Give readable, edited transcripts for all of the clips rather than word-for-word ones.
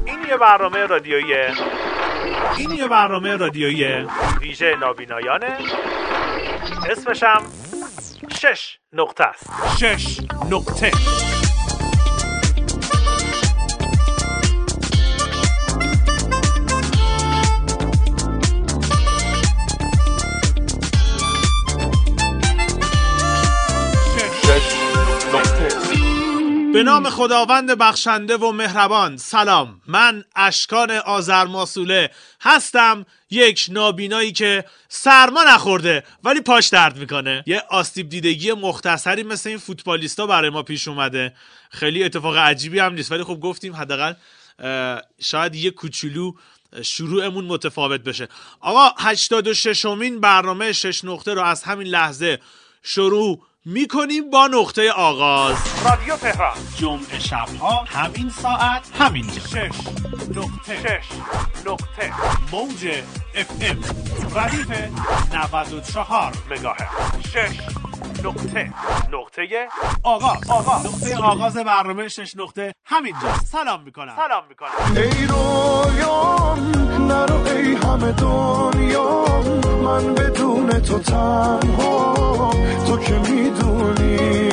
این یه برنامه رادیویی ویژه نابینایانه. اسمشم 6 نقطه است. 6 نقطه. به نام خداوند بخشنده و مهربان. سلام، من اشکان آذرماسوله هستم، یک نابینایی که سرما نخورده ولی پاش درد میکنه. یه آسیب دیدگی مختصری مثل این فوتبالیستا برای ما پیش اومده. خیلی اتفاق عجیبی هم نیست، ولی خب گفتیم حداقل شاید یه کوچولو شروعمون متفاوت بشه. آقا 86مین برنامه 6 نقطه رو از همین لحظه شروع میکنیم با نقطه آغاز. رادیو تهران، جمعه شبها همین ساعت همینجا. 6 نقطه موج FM ردیف 94 مگاهرتز. 6 نقطه آغاز. نقطه آغاز برنامه 6 نقطه همینجا. سلام میکنم. ای رویام نرو ای همه دنیا، من بدون تو تنها، تو که میدونی.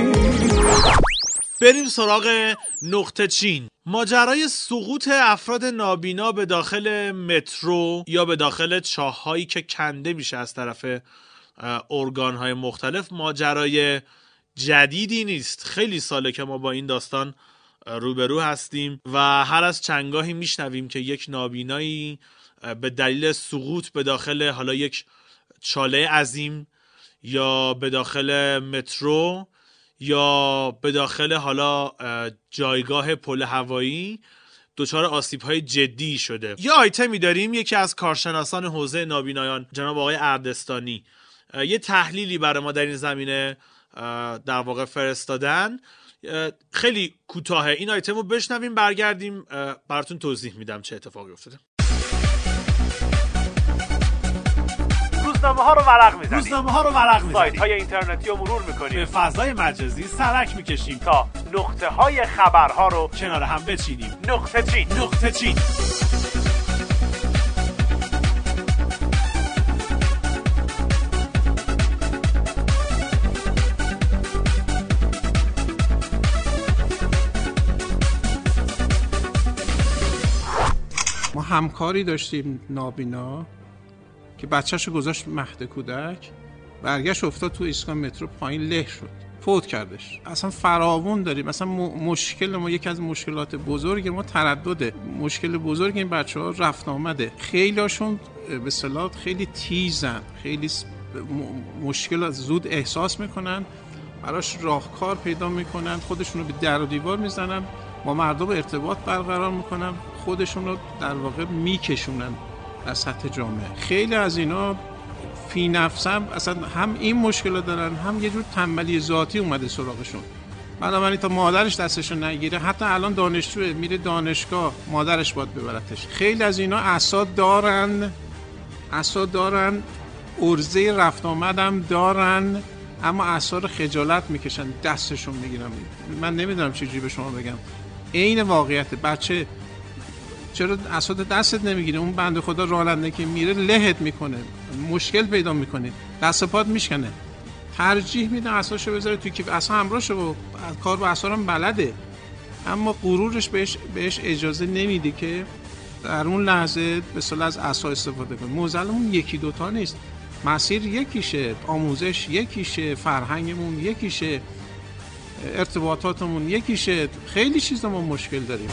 بریم سراغ نقطه چین. ماجرای سقوط افراد نابینا به داخل مترو یا به داخل چاه‌هایی که کنده میشه از طرف ارگان‌های مختلف ماجرای جدیدی نیست. خیلی ساله که ما با این داستان روبرو هستیم و هر از چندگاهی میشنویم که یک نابینایی به دلیل سقوط به داخل حالا یک چاله عظیم یا به داخل مترو یا به داخل حالا جایگاه پل هوایی دچار آسیب‌های جدی شده. یه آیتمی داریم، یکی از کارشناسان حوزه نابینایان جناب آقای اردستانی یه تحلیلی برای ما در این زمینه در واقع فرستادن. خیلی کوتاهه، این آیتم رو بشنویم برگردیم براتون توضیح میدم چه اتفاقی افتاده. روزنامه ها رو ورق میزنیم، سایت های اینترنتی رو مرور میکنیم، به فضای مجازی سرک میکشیم تا نقطه های خبرها رو کنار هم بچینیم. نقطه چین. ما همکاری داشتیم نابینا که بچه‌شو گذاشت مهد کودک، برگشت افتاد تو ایستگاه مترو، پایین له شد، فوت کردش. اصلا فراوون داریم. اصلا مشکل ما، یکی از مشکلات بزرگ ما تردده. مشکل بزرگ این بچه‌ها رفت آمده. خیلیاشون به اصطلاح خیلی تیزن، خیلی مشکل زود احساس میکنن، براش راهکار پیدا میکنن، خودشونو به در و دیوار میزنن، با مردم ارتباط برقرار میکنن، خودشون رو در واقع میکشونن در سطح جامعه. خیلی از اینا فی نفسم اصلا هم این مشکل دارن، هم یه جور تنبلی ذاتی اومده سراغشون. بنابراین تا مادرش دستشو نگیره، حتی الان دانشجوه میره دانشگاه، مادرش باید ببرتش. خیلی از اینا اساد دارن، ارزه رفت آمدم دارن، اما اثر خجالت میکشن، دستشون میگیرن. من نمیدونم چجوری به شما بگم. عین واقعیت. بچه چرا اساد دستت نمیگیره؟ اون بنده خدا راننده که میره لهت میکنه، مشکل پیدا میکنه، دست پات میشکنه، ترجیح میده اساشو بذاره توی کیف، اصلا همراهشه و کار با اسارم بلده، اما غرورش بهش اجازه نمیده که در اون لحظه به اصطلاح از عصا استفاده کنه. موزلمون یکی دوتا نیست، مسیر یکیشه، آموزش یکیشه، فرهنگمون یکیشه، ارتباطاتمون یکیشه، خیلی چیزا ما مشکل داریم.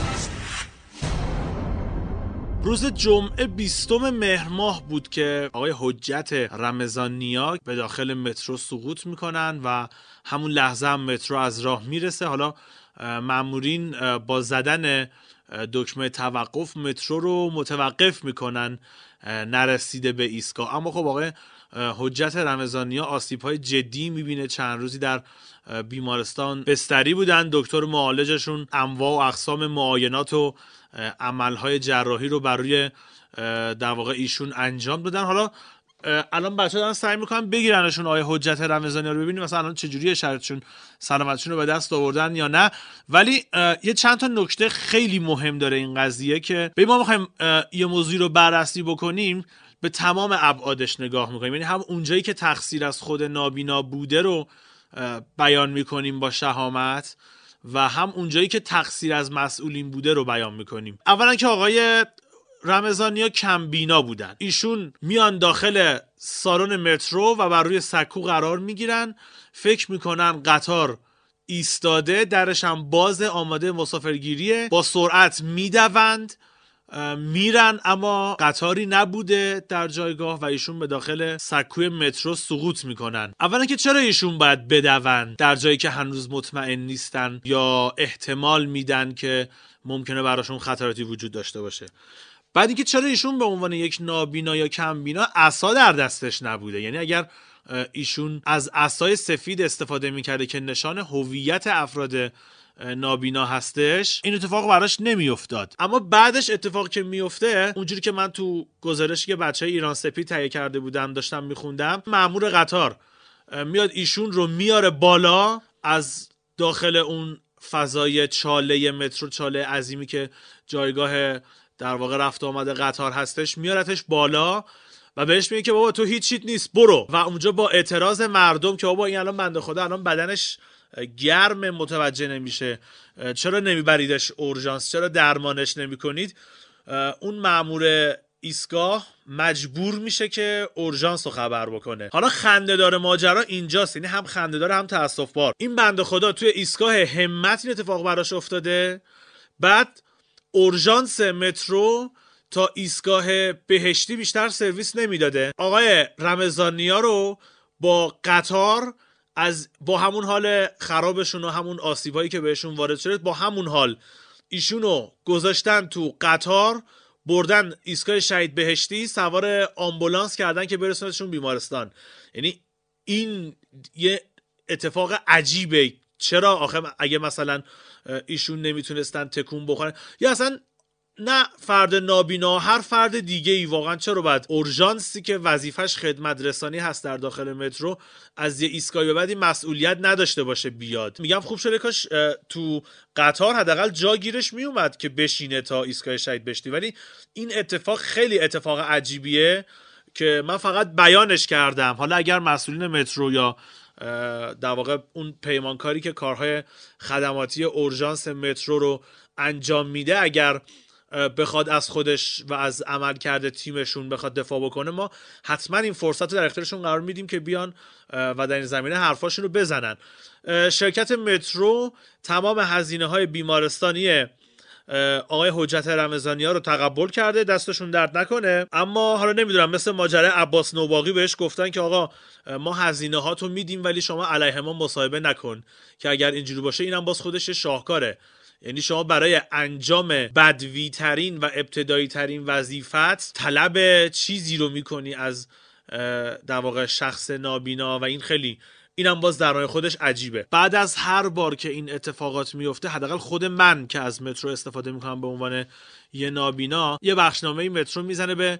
روز جمعه 20 مهر ماه بود که آقای حجت رمضان‌نیا به داخل مترو سقوط میکنن و همون لحظه هم مترو از راه میرسه. حالا مامورین با زدن دکمه توقف مترو رو متوقف میکنن نرسیده به ایستگاه. اما خب آقای حجت رمضان‌نیا آسیب‌های جدی میبینه، چند روزی در بیمارستان بستری بودن، دکتر معالجشون انواع و اقسام معاینات و عملهای جراحی رو بر روی در واقع ایشون انجام دادن. حالا الان بچه‌ها دارن سعی میکنن بگیرنشون آیه حجت رمضانی رو، ببینیم مثلا الان چجوریه شرطشون، سلامتشون رو به دست آوردن یا نه. ولی یه چند تا نکته خیلی مهم داره این قضیه که ما میخوایم یه موضوع رو بررسی بکنیم، به تمام ابعادش نگاه میکنیم. یعنی هم اونجایی که تقصیر از خود نابینا بوده رو بیان میکنیم با شهامت و هم اونجایی که تقصیر از مسئولین بوده رو بیان میکنیم. اولا که آقای رمضانیا کم بینا بودن. ایشون میان داخل سالن مترو و بر روی سکو قرار میگیرن، فکر میکنن قطار ایستاده، درش هم باز، آماده مسافرگیریه، با سرعت میدوند میرن، اما قطاری نبوده در جایگاه و ایشون به داخل سکوی مترو سقوط میکنن. اولا که چرا ایشون باید بدوند در جایی که هنوز مطمئن نیستن یا احتمال میدن که ممکنه براشون خطراتی وجود داشته باشه؟ بعد اینکه چرا ایشون به عنوان یک نابینا یا کم بینا عصا در دستش نبوده؟ یعنی اگر ایشون از عصای سفید استفاده میکرده که نشان هویت افراد نابینا هستش، این اتفاق براش نمیافتاد. اما بعدش اتفاق که میفته، اونجوری که من تو گزارشی که بچهای ایران سپید تهیه کرده بودم داشتم میخوندم، مأمور قطار میاد ایشون رو میاره بالا از داخل اون فضای چاله مترو، چاله عظیمی که جایگاه در واقع رفت آمد قطار هستش، میارتش بالا و بهش میگه که بابا تو هیچ چیت نیست، برو. و اونجا با اعتراض مردم که بابا این الان بنده خدا الان بدنش گرم متوجه نمیشه، چرا نمیبریدش اورژانس، چرا درمانش نمیکنید، اون مأمور ایستگاه مجبور میشه که اورژانس رو خبر بکنه. حالا خنده‌دار ماجرا اینجاست، یعنی هم خنده‌دار هم تأسف‌بار. این بنده خدا توی ایستگاه همت این اتفاق براش افتاده، بعد اورژانس مترو تا ایستگاه بهشتی بیشتر سرویس نمیداده. آقای رمضانیا رو با قطار با همون حال خرابشون و همون آسیبایی که بهشون وارد شده، با همون حال ایشونو گذاشتن تو قطار، بردن ایستگاه شهید بهشتی، سوار آمبولانس کردن که برسونتشون بیمارستان. یعنی این یه اتفاق عجیبه. چرا آخه اگه مثلا ایشون نمیتونستن تکون بخورن، یا اصلا نه فرد نابینا، هر فرد دیگه ای، واقعا چرا باید اورژانسی که وظیفش خدمت رسانی هست در داخل مترو از یه ایستگاه به بعدی مسئولیت نداشته باشه بیاد؟ میگم خوب شده کاش تو قطار حداقل جا گیرش میومد که بشینه تا ایستگاه شهید بهشتی. ولی این اتفاق خیلی اتفاق عجیبیه که من فقط بیانش کردم. حالا اگر مسئولین مترو یا در واقع اون پیمانکاری که کارهای خدماتی اورژانس مترو رو انجام میده، اگر بخواد از خودش و از عملکرد تیمشون بخواد دفاع بکنه، ما حتما این فرصت رو در اختیارشون قرار میدیم که بیان و در این زمینه حرفاشون رو بزنن. شرکت مترو تمام هزینه‌های بیمارستانی آقای حجت رمضانیا رو تقبل کرده، دستشون درد نکنه. اما حالا نمیدونم، مثل ماجرای عباس نوباغی بهش گفتن که آقا ما هزینه ها تو میدیم ولی شما علیه ما مصاحبه نکن، که اگر اینجوری باشه اینم باز خودش شاهکاره. یعنی شما برای انجام بدوی ترین و ابتدایی ترین وظیفت طلب چیزی رو میکنی از در واقع شخص نابینا و اینم باز در خودش عجیبه. بعد از هر بار که این اتفاقات میفته، حداقل خود من که از مترو استفاده میکنم به عنوان یه نابینا، یه بخشنامه مترو میزنه به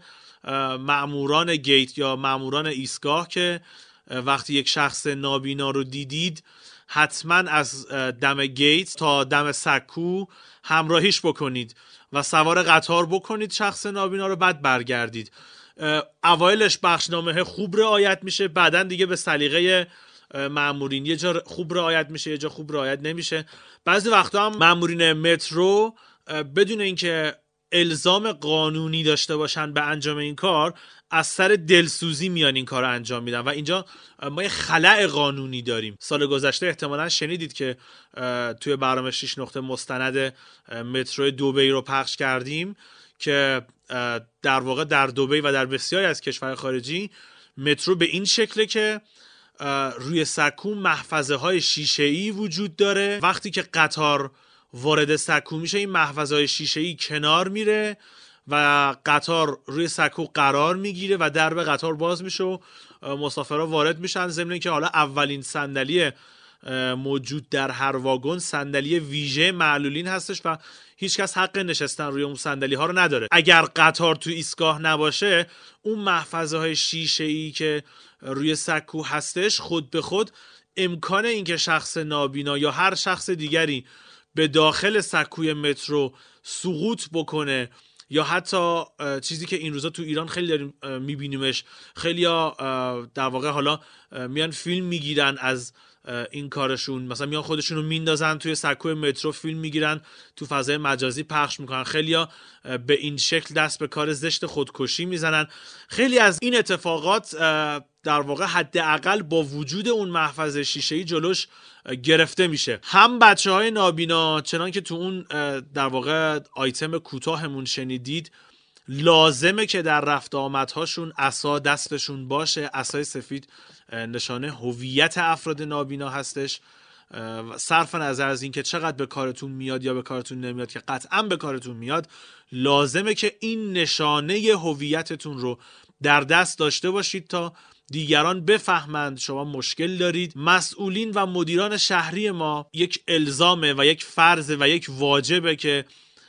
مأموران گیت یا مأموران ایستگاه که وقتی یک شخص نابینا رو دیدید حتما از دم گیت تا دم سکو همراهیش بکنید و سوار قطار بکنید شخص نابینا رو، بعد برگردید. اوایلش بخشنامه خوب رعایت میشه، بعدن دیگه به سلیقه مأمورین یه جا خوب رعایت میشه، یه جا خوب رعایت نمیشه. بعضی وقتا هم مأمورین مترو بدون اینکه الزام قانونی داشته باشن به انجام این کار، از سر دلسوزی میان این کار رو انجام میدن و اینجا ما یه خلأ قانونی داریم. سال گذشته احتمالاً شنیدید که توی برنامه 6 نقطه مستند مترو دبی رو پخش کردیم که در واقع در دبی و در بسیاری از کشورهای خارجی مترو به این شکله که روی سکو محفظه های شیشه‌ای وجود داره. وقتی که قطار وارد سکو میشه، این محفظه های شیشه‌ای کنار میره و قطار روی سکو قرار میگیره و درب قطار باز میشه و مسافرها وارد میشن. ضمن اینکه حالا اولین صندلی موجود در هر واگن صندلی ویژه معلولین هستش و هیچکس حق نشستن روی اون صندلی ها رو نداره. اگر قطار تو ایستگاه نباشه، اون محفظه های شیشه‌ای که روی سکو هستش خود به خود امکان اینکه شخص نابینا یا هر شخص دیگری به داخل سکوی مترو سقوط بکنه یا حتی چیزی که این روزا تو ایران خیلی داریم میبینیمش، خیلیا در واقع حالا میان فیلم میگیرن از این کارشون، مثلا میان خودشون رو میندازن توی سکوی مترو، فیلم میگیرن تو فضای مجازی پخش میکنن، خیلیا به این شکل دست به کار زشت خودکشی میزنن. خیلی از این اتفاقات در واقع حداقل با وجود اون محفظه شیشه‌ای جلوش گرفته میشه. هم بچه‌های نابینا، چنان که تو اون در واقع آیتم کوتاهمون شنیدید، لازمه که در رفت آمدهاشون عصا دستشون باشه. عصای سفید نشانه هویت افراد نابینا هستش. صرف نظر از این که چقدر به کارتون میاد یا به کارتون نمیاد، که قطعا به کارتون میاد، لازمه که این نشانه هویتتون رو در دست داشته باشید تا دیگران بفهمند شما مشکل دارید. مسئولین و مدیران شهری ما یک الزامه و یک فرضه و یک واجبه که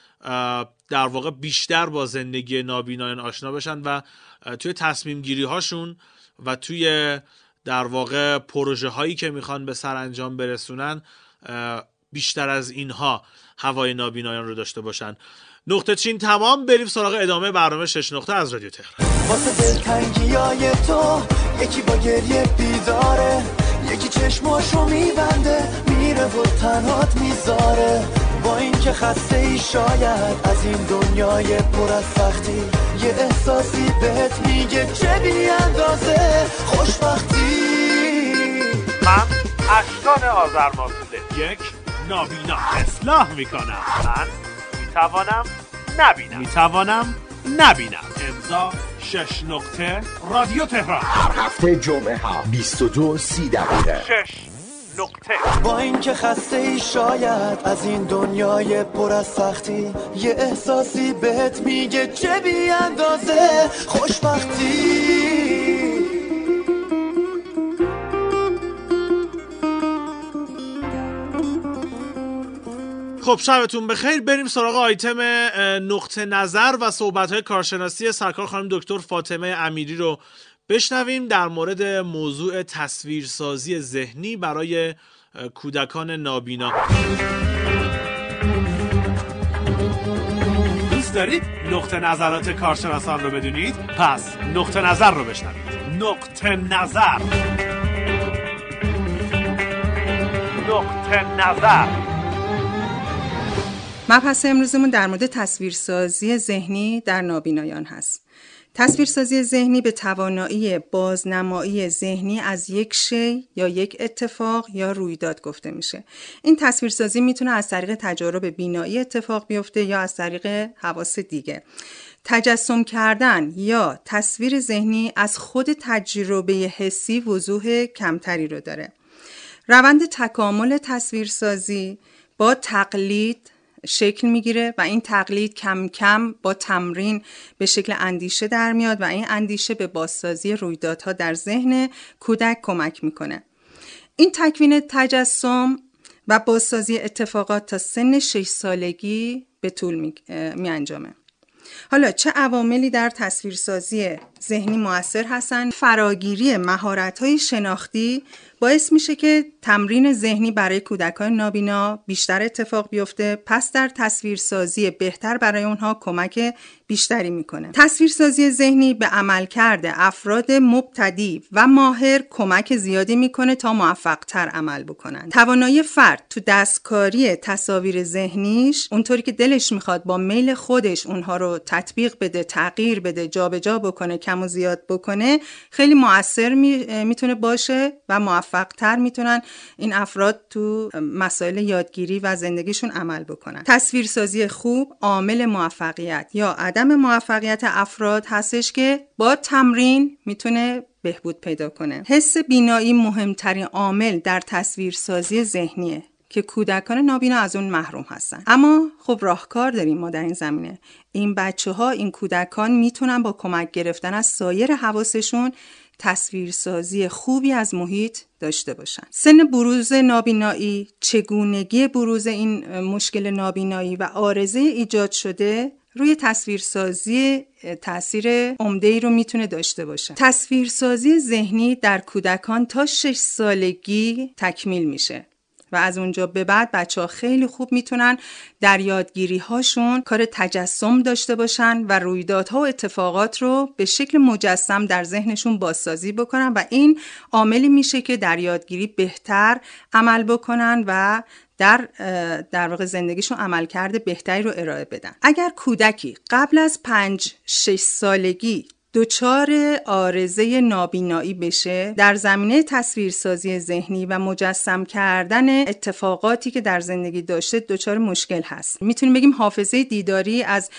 در واقع بیشتر با زندگی نابینایان آشنا بشن و توی تصمیم گیری هاشون و توی در واقع پروژه هایی که میخوان به سرانجام برسونن بیشتر از اینها هوای نابینایان رو داشته باشن. نقطه چین تمام. بریم سراغ ادامه برنامه 6 نقطه از رادیو تهران. واسه دلتنگیای تو یکی با گریه بیداره، یکی چشماشو میبنده میره و تنهات میذاره. با این که خسته ای شاید از این دنیای پر از سختی، یه احساسی بهت میگه چه بی اندازه خوشبختی. من اشکان آذرماسوله، یک نابینا اصلاح میکنم. من میتوانم نبینم. امضا 6 نقطه رادیو تهران. هر هفته جمعه ها 22:30 دقیقه. 6 نقطه. با این که خسته ای شاید از این دنیای پر از سختی، یه احساسی بهت میگه چه بی اندازه خوشبختی. خب شبتون بخیر. بریم سراغ آیتم نقطه نظر و صحبت‌های کارشناسی سرکار خانم دکتر فاطمه امیری رو بشنویم در مورد موضوع تصویرسازی ذهنی برای کودکان نابینا. دوست دارید نقطه نظرات کارشناسان رو بدونید؟ پس نقطه نظر رو بشنوید. نقطه نظر. نقطه نظر. مبحث امروزمون در مورد تصویرسازی ذهنی در نابینایان هست. تصویرسازی ذهنی به توانایی بازنمایی ذهنی از یک شی یا یک اتفاق یا رویداد گفته میشه. این تصویرسازی میتونه از طریق تجارب بینایی اتفاق بیفته یا از طریق حواس دیگه. تجسم کردن یا تصویر ذهنی از خود تجربه حسی وضوح کمتری رو داره. روند تکامل تصویرسازی با تقلید شکل میگیره و این تقلید کم کم با تمرین به شکل اندیشه در میاد و این اندیشه به بازسازی رویدادها در ذهن کودک کمک میکنه. این تکوین تجسم و بازسازی اتفاقات تا سن 6 سالگی به طول می انجامه. حالا چه عواملی در تصویرسازی ذهنی مؤثر هستن؟ فراگیری مهارت‌های شناختی باعث میشه که تمرین ذهنی برای کودکان نابینا بیشتر اتفاق بیفته، پس در تصویرسازی بهتر برای اونها کمک بیشتری میکنه. تصویرسازی ذهنی به عملکرد افراد مبتدی و ماهر کمک زیادی میکنه تا موفق‌تر عمل بکنن. توانایی فرد تو دستکاری تصاویر ذهنیش اونطوری که دلش میخواد با میل خودش اونها رو تطبیق بده، تغییر بده، جابجا بکنه، کم و زیاد بکنه، خیلی مؤثر میتونه باشه و موفق‌تر میتونن این افراد تو مسائل یادگیری و زندگیشون عمل بکنن. تصویرسازی خوب عامل موفقیت یا عدم موفقیت افراد هستش که با تمرین میتونه بهبود پیدا کنه. حس بینایی مهمترین عامل در تصویرسازی ذهنیه که کودکان نابینا از اون محروم هستن. اما خب راهکار داریم ما در این زمینه. این بچه‌ها، این کودکان میتونن با کمک گرفتن از سایر حواسشون تصویرسازی خوبی از محیط داشته باشن. سن بروز نابینایی، چگونگی بروز این مشکل نابینایی و عارضه ایجاد شده روی تصویرسازی تأثیر عمده‌ای رو میتونه داشته باشه. تصویرسازی ذهنی در کودکان تا 6 سالگی تکمیل میشه و از اونجا به بعد بچه‌ها خیلی خوب میتونن در یادگیری هاشون کار تجسم داشته باشن و رویدادها و اتفاقات رو به شکل مجسم در ذهنشون بازسازی بکنن و این عاملی میشه که در یادگیری بهتر عمل بکنن و در واقع زندگیشون عملکرد بهتری رو ارائه بدن. اگر کودکی قبل از 5-6 سالگی دچار عارضه نابینایی بشه، در زمینه تصویرسازی ذهنی و مجسم کردن اتفاقاتی که در زندگی داشته دچار مشکل هست. میتونیم بگیم حافظه دیداری از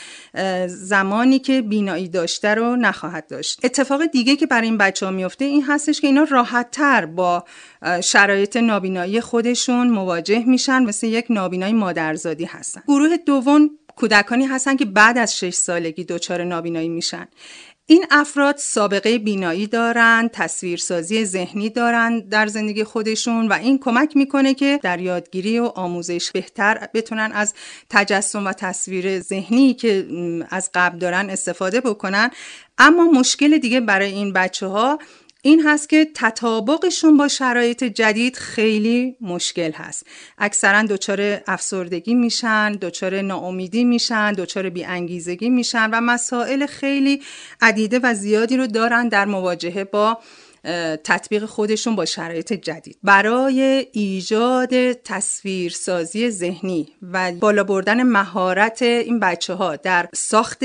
زمانی که بینایی داشته رو نخواهد داشت. اتفاق دیگه که برای این بچه‌ها میفته این هستش که اینا راحت‌تر با شرایط نابینایی خودشون مواجه میشن، مثل یک نابینای مادرزادی هستن. گروه دوم کودکانی هستن که بعد از 6 سالگی دچار نابینایی میشن. این افراد سابقه بینایی دارن، تصویرسازی ذهنی دارن در زندگی خودشون و این کمک میکنه که در یادگیری و آموزش بهتر بتونن از تجسم و تصویر ذهنی که از قبل دارن استفاده بکنن. اما مشکل دیگه برای این بچه‌ها این هست که تطابقشون با شرایط جدید خیلی مشکل هست. اکثرا دچار افسردگی میشن، دچار ناامیدی میشن، دچار بی‌انگیزگی میشن و مسائل خیلی عدیده و زیادی رو دارن در مواجهه با تطبیق خودشون با شرایط جدید. برای ایجاد تصویرسازی ذهنی و بالا بردن مهارت این بچه‌ها در ساخت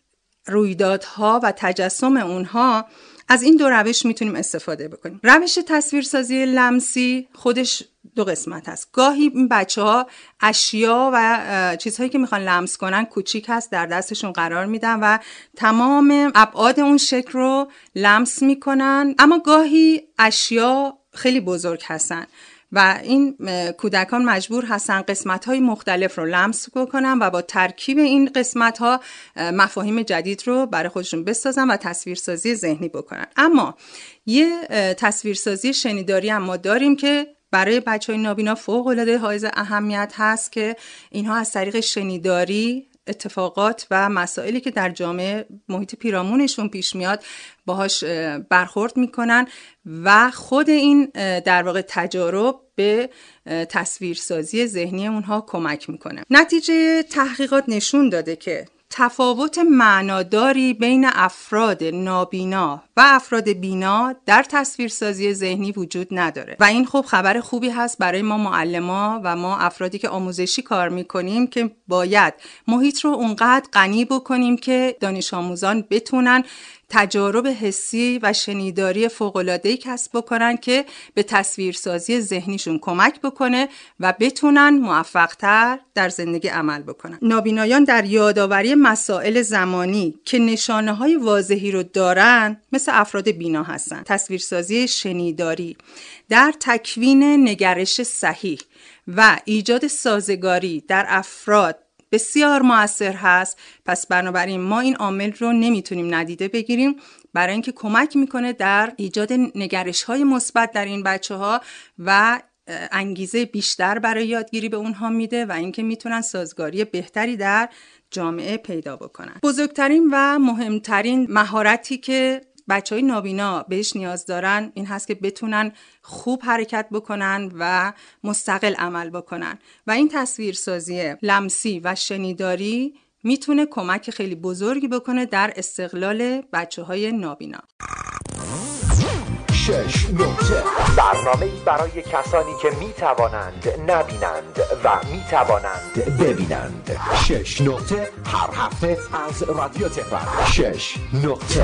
رویدادها و تجسم اونها از این دو روش میتونیم استفاده بکنیم. روش تصویرسازی لمسی خودش دو قسمت هست. گاهی این بچه‌ها اشیا و چیزهایی که میخوان لمس کنن کوچیک هست، در دستشون قرار میدن و تمام ابعاد اون شکل رو لمس میکنن، اما گاهی اشیا خیلی بزرگ هستن و این کودکان مجبور هستن قسمت‌های مختلف رو لمس بکنن و با ترکیب این قسمت‌ها مفاهیم جدید رو برای خودشون بسازن و تصویرسازی ذهنی بکنن. اما یه تصویرسازی شنیداری هم ما داریم که برای بچه‌های نابینا فوق‌العاده حائز اهمیت هست که اینها از طریق شنیداری اتفاقات و مسائلی که در جامعه محیط پیرامونشون پیش میاد باهاش برخورد میکنن و خود این در واقع تجارب به تصویرسازی ذهنی اونها کمک میکنه. نتیجه تحقیقات نشون داده که تفاوت معناداری بین افراد نابینا و افراد بینا در تصویرسازی ذهنی وجود نداره و این خب خبر خوبی هست برای ما معلما و ما افرادی که آموزشی کار میکنیم که باید محیط رو اونقدر غنی بکنیم که دانش آموزان بتونن تجارب حسی و شنیداری فوق‌العاده‌ای کسب بکنن که به تصویرسازی ذهنیشون کمک بکنه و بتونن موفق‌تر در زندگی عمل بکنن. نابینایان در یادآوری مسائل زمانی که نشانه‌های واضحی رو دارن مثل افراد بینا هستن. تصویرسازی شنیداری در تکوین نگرش صحیح و ایجاد سازگاری در افراد بسیار مؤثر هست. پس بنابراین ما این عامل رو نمیتونیم ندیده بگیریم، برای اینکه کمک میکنه در ایجاد نگرش‌های مثبت در این بچه‌ها و انگیزه بیشتر برای یادگیری به اونها میده و اینکه میتونن سازگاری بهتری در جامعه پیدا بکنن. بزرگترین و مهمترین مهارتی که بچه‌های نابینا بهش نیاز دارن این هست که بتونن خوب حرکت بکنن و مستقل عمل بکنن و این تصویرسازی لمسی و شنیداری میتونه کمک خیلی بزرگی بکنه در استقلال بچه‌های نابینا. 6 نقطه برنامه‌ای برای کسانی که میتوانند نبینند و میتوانند ببینند. 6 نقطه هر هفته از رادیو تهران. 6 نقطه.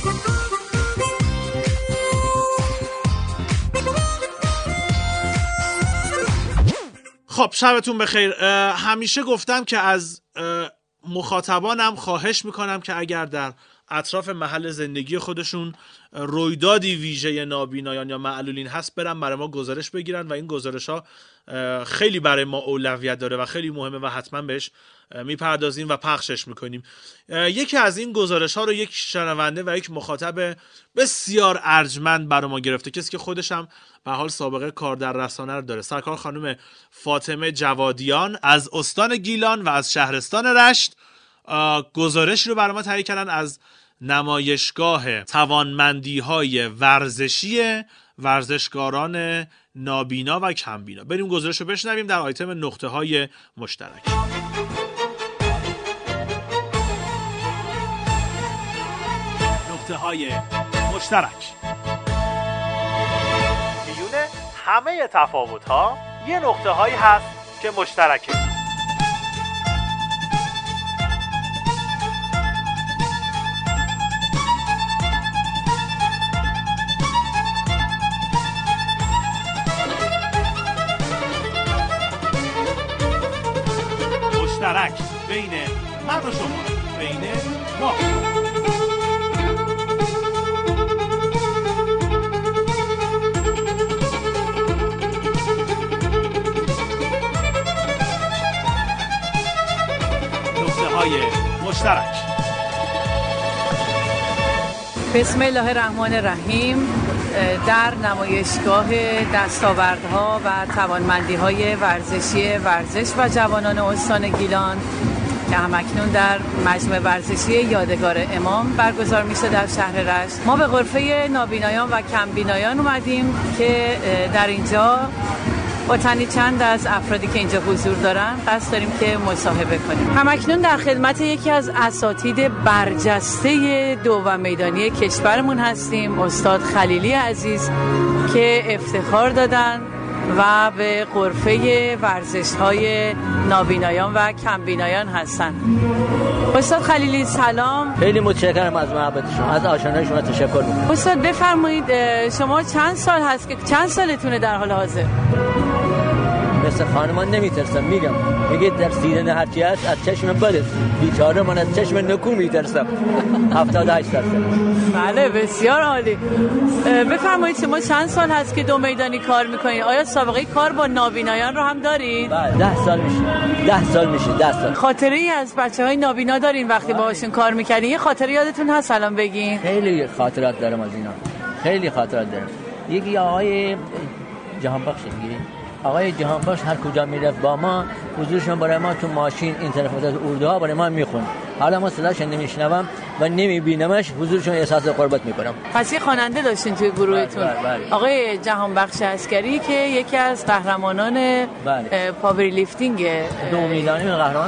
خب شبتون بخیر. همیشه گفتم که از مخاطبانم خواهش میکنم که اگر در اطراف محل زندگی خودشون رویدادی ویژه نابینایان یا معلولین هست برن برای ما گزارش بگیرن و این گزارش ها خیلی برای ما اولویت داره و خیلی مهمه و حتما بهش میپردازیم و پخشش میکنیم. یکی از این گزارش ها رو یک شنونده و یک مخاطب بسیار ارجمند برای ما گرفته، کسی که خودش هم به حال سابقه کار در رسانه رو داره. سرکار خانم فاطمه جوادیان از استان گیلان و از شهرستان رشت گزارش رو برای ما تهیه کردن از نمایشگاه توانمندی‌های ورزشی ورزشکاران نابینا و کمبینا. بریم گزارش رو بشنویم در آیتم نقطه‌های مشترک. نقطه‌های مشترک. میونه همه تفاوت‌ها یه نقطه‌هایی هست که مشترکه. مشترک بین من و شما، بین ما. نقطه‌های مشترک. بسم الله الرحمن الرحیم. در نمایشگاه دستاوردها و توانمندی‌های ورزشی ورزش و جوانان استان گیلان که همکنون در مجمع ورزشی یادگار امام برگزار میشه در شهر رشت، ما به غرفه نابینایان و کمبینایان اومدیم که در اینجا با تنی چند از افرادی که اینجا حضور دارن قصد داریم که مصاحبه کنیم. همکنون در خدمت یکی از اساتید برجسته دوم میدانی کشورمون هستیم، استاد خلیلی عزیز که افتخار دادن و به غرفه ورزش‌های نابینایان و کمبینایان هستن. استاد خلیلی سلام. خیلی متشکرم از محبت شما، از آشنایی شما تشکر می‌کنم. استاد بفرمایید شما چند سال هست که چند سالتونه در حال حاضر؟ مثل خانمان نمیترسم، میگه در سینه هرچی هست از چشم بده، بیچاره من از چشم نکو میترسم. 78%. بله بسیار عالی. بفرمایید شما چند سال هست که دو میدانی کار میکنید؟ آیا سابقه کار با نابینایان رو هم دارید؟ بله 10 سال میشه. 10 سال. خاطره ای از بچهای نابینا دارین وقتی باهاشون کار میکردین؟ یه خاطره یادتون هست الان بگین؟ خیلی خاطرات دارم از اینا، خیلی خاطرات دارم. یکی آقای جهانبخش میگیریم، آقای جهانبخش هر کجا میرفت با ما حضورشون برای ما تو ماشین این تلفنات اردوها برای ما میخوند. حالا ما صداش نمیشنوم و نمیبینمش، حضورشون احساس قربت میکنم. پس یه خواننده داشتین توی گروهتون؟ بله. آقای جهانبخش عسکری که یکی از قهرمانان پاور لیفتینگ دومیدانی قهرمان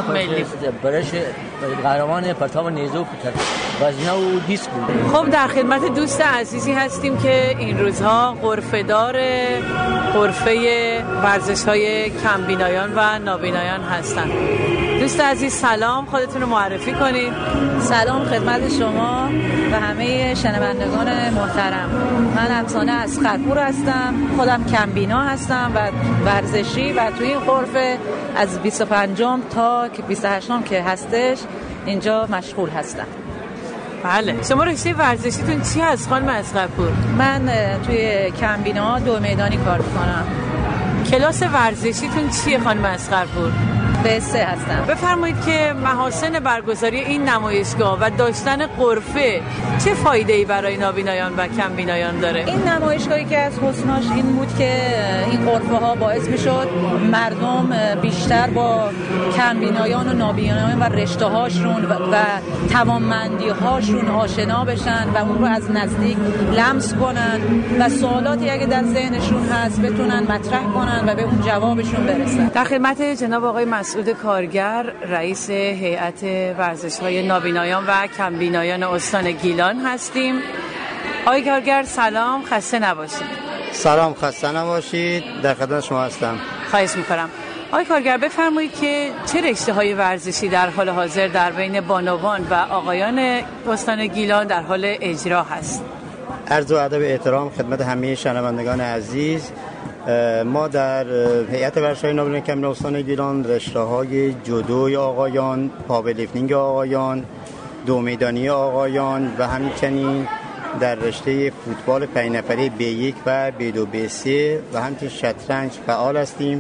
قهرمان پرتاب نیزه وزنه و دیسک بود. خب در خدمت دوست عزیزی هستیم که این روزها غرفه‌دار غرفه ورزش‌های کمبینایان و نابینایان هستن. دوست عزیز سلام، خودتون رو معرفی کنید. سلام خدمت شما و همه شنوندگان محترم. من افسانه اصغرپور هستم، خودم کمبینا هستم و ورزشی و توی این غرفه از 25 تا 28 که هستش اینجا مشغول هستم. بله. شما رشته ورزشیتون چی هست خانم اصغرپور؟ من توی کمبینا دو میدانی کار میکنم. کلاس ورزشیتون چیه خانم اصغرپور؟ B3 هستم. بفرمایید که محاسن برگزاری این نمایشگاه و داشتن غرفه چه فایده‌ای برای نابینایان و کمبینایان داره؟ این نمایشگاهی که از حسناش این بود که این غرفه ها باعث میشد مردم بیشتر با کمبینایان و نابینایان و رشته هاشون و توانمندی هاشون آشنا بشن و اون رو از نزدیک لمس کنن و سوالاتی اگه در ذهنشون هست بتونن مطرح کنن و به اون جوابشون برسن. در خدمت جناب آقای مسعود کارگر، رئیس هیئت ورزش‌های نابینایان و کمبینایان استان گیلان هستیم. آقای کارگر سلام، خسته نباشید. سلام، خسته نباشید. در خدمت شما هستم. خواهش می‌کنم. آقای کارگر بفرمایید که چه رشته‌های ورزشی در حال حاضر در بین بانوان و آقایان استان گیلان در حال اجرا هست؟ عرض و ادب احترام خدمت همه شنوندگان عزیز. ما در هیئت ورزش‌های نابینایان و کمبینایان استان گیلان رشته‌های جودوی آقایان، پاورلیفتینگ آقایان، دو میدانی آقایان و همچنین در رشته فوتبال 5 نفره B1 و B2 B3 و همچنین شطرنج فعال هستیم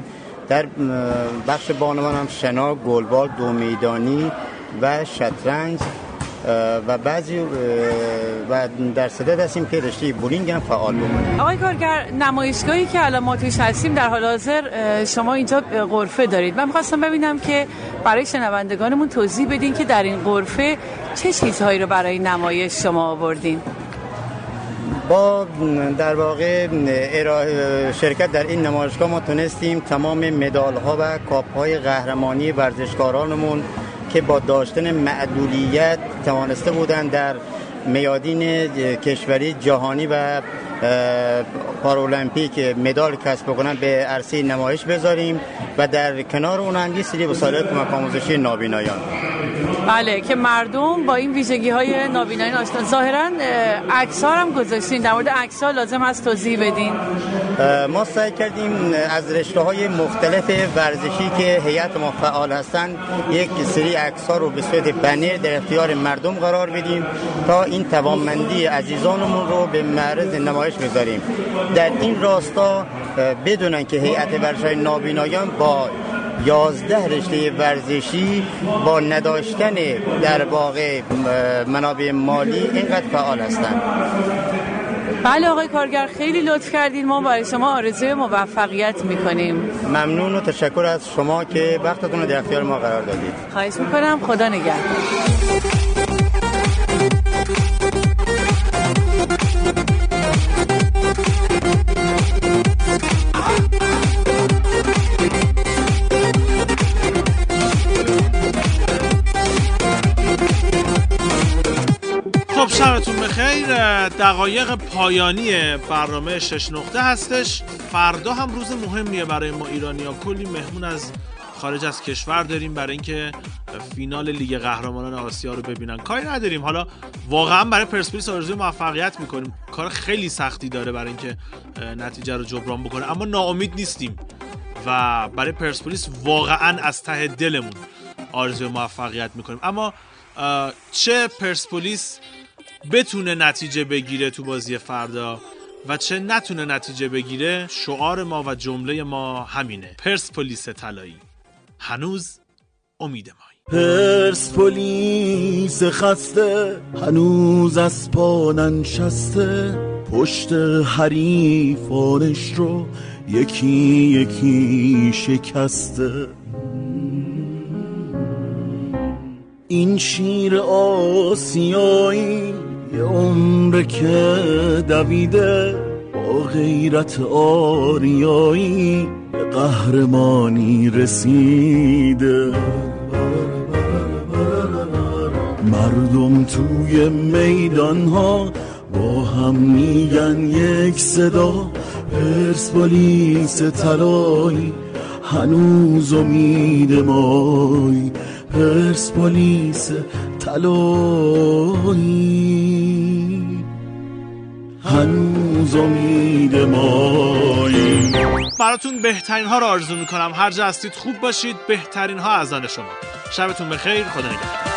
در بخش بانوان هم شنا، گلبال، دومیدانی و شطرنج و بعضی و در صدد هستیم که رشته بولینگ هم فعال بکنیم. آقای کارگر، نمایشگاهی که الان ما توش هستیم در حال حاضر شما اینجا غرفه دارید. من می‌خواستم ببینم که برای شنوندگانمون توضیح بدین که در این غرفه چه چیزهایی رو برای نمایش شما آوردین. با در واقع شرکت در این نمایشگاه ما تونستیم تمام مدال‌ها و کاپ‌های قهرمانی ورزشکارانمون که با داشتن معلولیت توانسته بودند در میادین کشوری، جهانی و پارالمپیک مدال کسب کنند به عرصه نمایش بذاریم و در کنار اون هم یه سری وسایل کمک آموزشی نابینایان. بله، که مردم با این ویژگی‌های نابینایی آشنا. ظاهراً عکس‌ها هم گذاشتین، در مورد عکس‌ها لازم هست توضیح بدین. ما سعی کردیم از رشته‌های مختلف ورزشی که هیئت ما فعال هستند یک سری عکس‌ها رو به صورت بنر در اختیار مردم قرار بدیم تا این توانمندی عزیزانمون رو به معرض نمایش بذاریم. در این راستا بدونن که هیئت ورزش‌های نابینایان با 11 رشته ورزشی با نداشتن در واقع منابع مالی اینقدر فعال هستند. بله آقای کارگر، خیلی لطف کردین. ما برای شما آرزوی موفقیت میکنیم. ممنون و تشکر از شما که وقتتون رو در اختیار ما قرار دادید. خواهش میکنم. خدا نگهدار. خب شبتون بخیر. دقایق پایانی برنامه 6 نقطه هستش. فردا هم روز مهمیه برای ما ایرانی‌ها. کلی مهمون از خارج از کشور داریم برای اینکه فینال لیگ قهرمانان آسیا رو ببینن. کاری نداریم، حالا واقعا برای پرسپولیس آرزوی موفقیت میکنیم. کار خیلی سختی داره برای اینکه نتیجه رو جبران بکنه، اما ناامید نیستیم و برای پرسپولیس واقعا از ته دلمون آرزوی موفقیت میکنیم. اما چه پرسپولیس بتونه نتیجه بگیره تو بازی فردا و چه نتونه نتیجه بگیره، شعار ما و جمله ما همینه: پرسپولیس طلایی، هنوز امید مایی. پرسپولیس خسته هنوز از پا ننشسته، پشت حریفانش رو یکی یکی شکسته. این شیر آسیایی یه عمر که دویده، با غیرت آریایی به قهرمانی رسیده. مردم توی میدان ها با هم میگن یک صدا: پرسپولیس طلایی، هنوز امید مایی. پرسپولیس طلایی، هنوز امید مایی. براتون بهترین ها رو آرزو میکنم. هر جا هستید خوب باشید. بهترین ها از آن شما. شبتون بخیر. خدا نگهدار.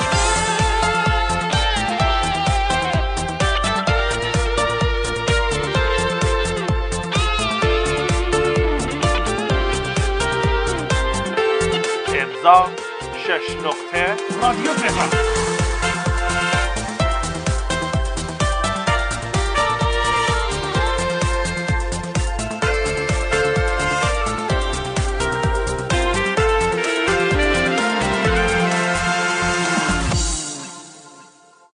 امضا 6 نقطه رادیو تهران.